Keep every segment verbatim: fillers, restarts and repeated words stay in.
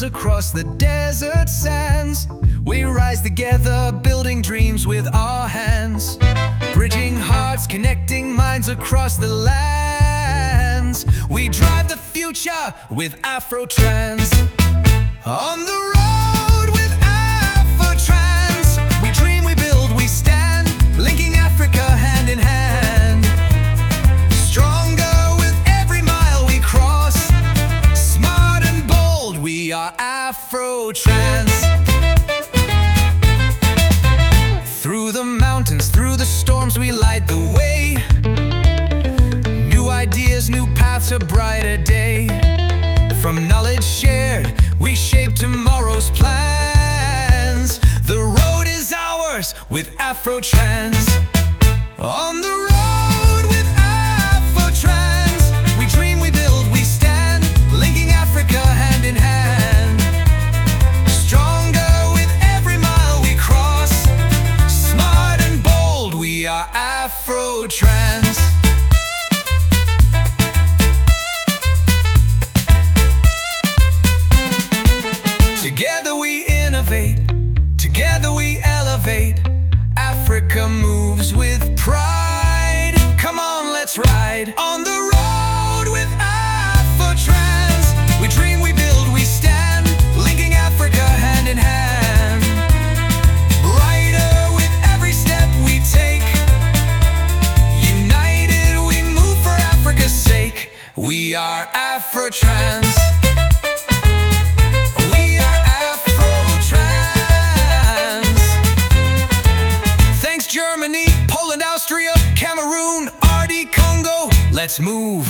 across the desert sands. We rise together, building dreams with our hands, bridging hearts, connecting minds across the lands. We drive the future with Afro-Trans. On the road with Afro-Trans, we dream, we build, we stand, linking Africa hand in hand. Stronger with every mile we cross, smart and bold, we are Afro-Trans. Through the mountains, through the storms, we light the way. New ideas, new paths, a brighter day. From knowledge shared, we shape tomorrow's plans. The road is ours with Afro-Trans. On the road with Afro-Trans, we dream, we build, we stand, linking Africa hand in hand. Stronger with every mile we cross, smart and bold, we are Afro-Trans. Together we innovate, together we elevate. Africa moves with pride. Come on, let's ride. On the road with Afro-Trans, we dream, we build, we stand, linking Africa hand in hand. Brighter with every step we take, united we move for Africa's sake. We are Afro-Trans. Germany, Poland, Austria, Cameroon, R D Congo, let's move.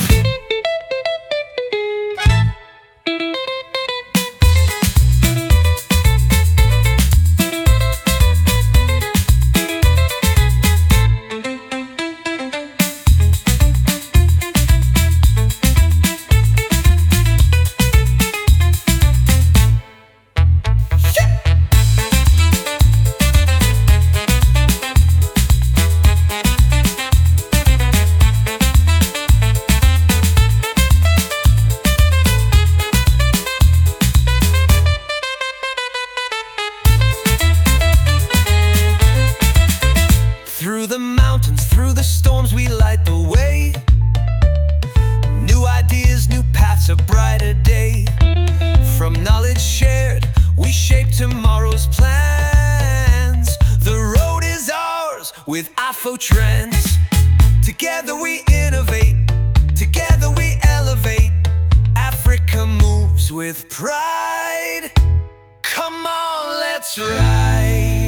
Through the mountains, through the storms, we light the way. New ideas, new paths, a brighter day. From knowledge shared, we shape tomorrow's plans. The road is ours with Afro-Trans. Together we innovate, together we elevate. Africa moves with pride. Come on, let's ride.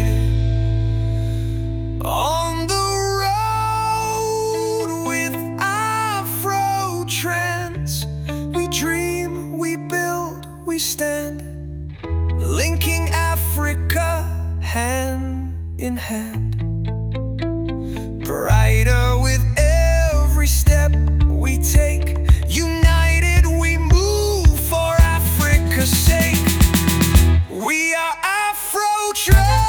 On the road with Afro-Trans, we dream, we build, we stand, linking Africa hand in hand. Brighter with every step we take, united we move for Africa's sake. We are Afro-Trans.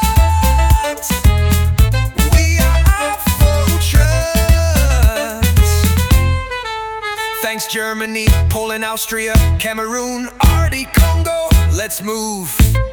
Thanks Germany, Poland, Austria, Cameroon, R D Congo, let's move.